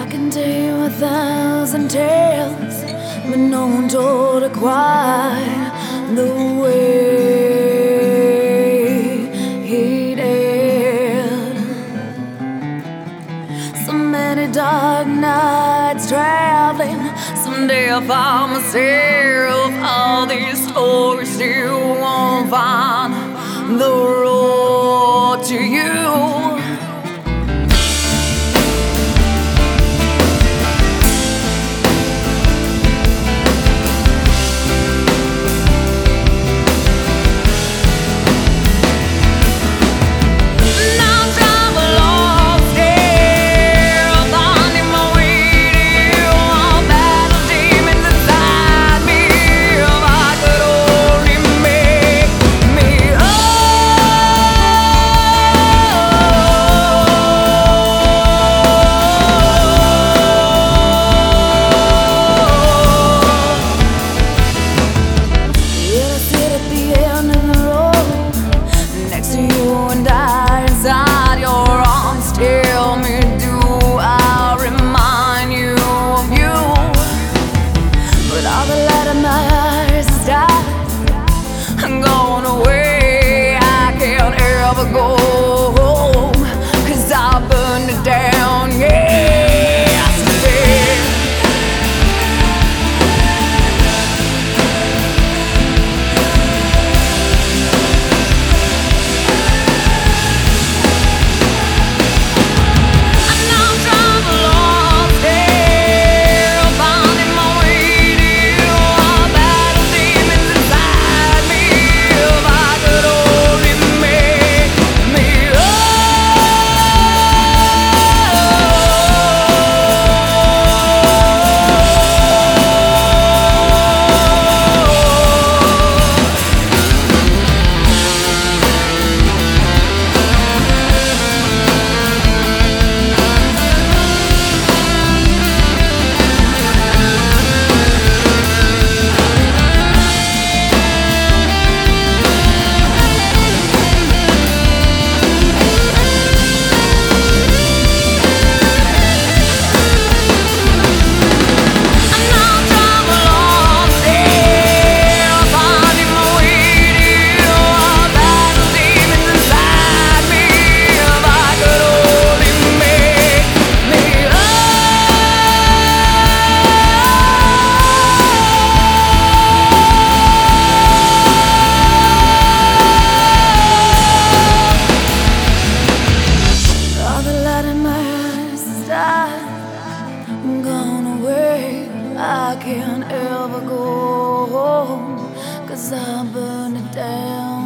can tell you 1,000 tales, but no one told it quite the way he did. So many dark nights traveling, someday I'll find myself. All these stories still won't find the road to you. I'm going away, I can't ever go home, 'cause I burned it down, yeah, I swear. I know trouble lost there, finding my way to you. All battle demons inside me. If I could only make me I'm gone away, I can't ever go home, 'cause I burned it down.